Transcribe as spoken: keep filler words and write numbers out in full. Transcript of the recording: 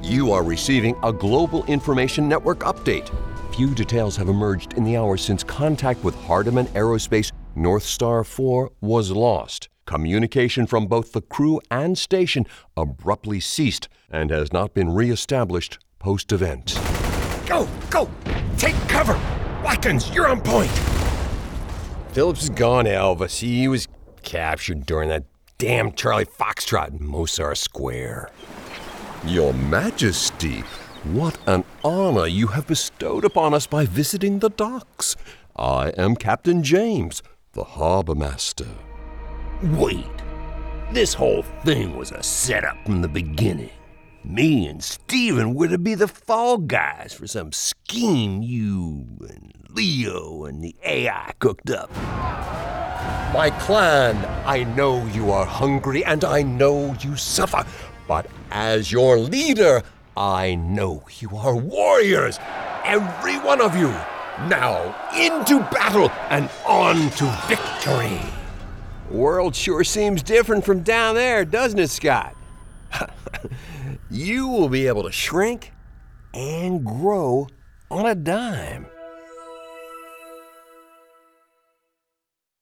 You are receiving a Global Information Network update. Few details have emerged in the hours since contact with Hardeman Aerospace North Star four was lost. Communication from both the crew and station abruptly ceased and has not been re-established post-event. Go, go! Take cover! Watkins, you're on point! Phillips is gone, Elvis. He was captured during that damn Charlie Foxtrot in Mosar Square. Your Majesty, what an honor you have bestowed upon us by visiting the docks. I am Captain James, the harbor master. Wait, this whole thing was a setup from the beginning. Me and Steven were to be the fall guys for some scheme you and Leo and the A I cooked up. My clan, I know you are hungry and I know you suffer, but as your leader, I know you are warriors, every one of you. Now, into battle and on to victory. World sure seems different from down there, doesn't it, Scott? You will be able to shrink and grow on a dime.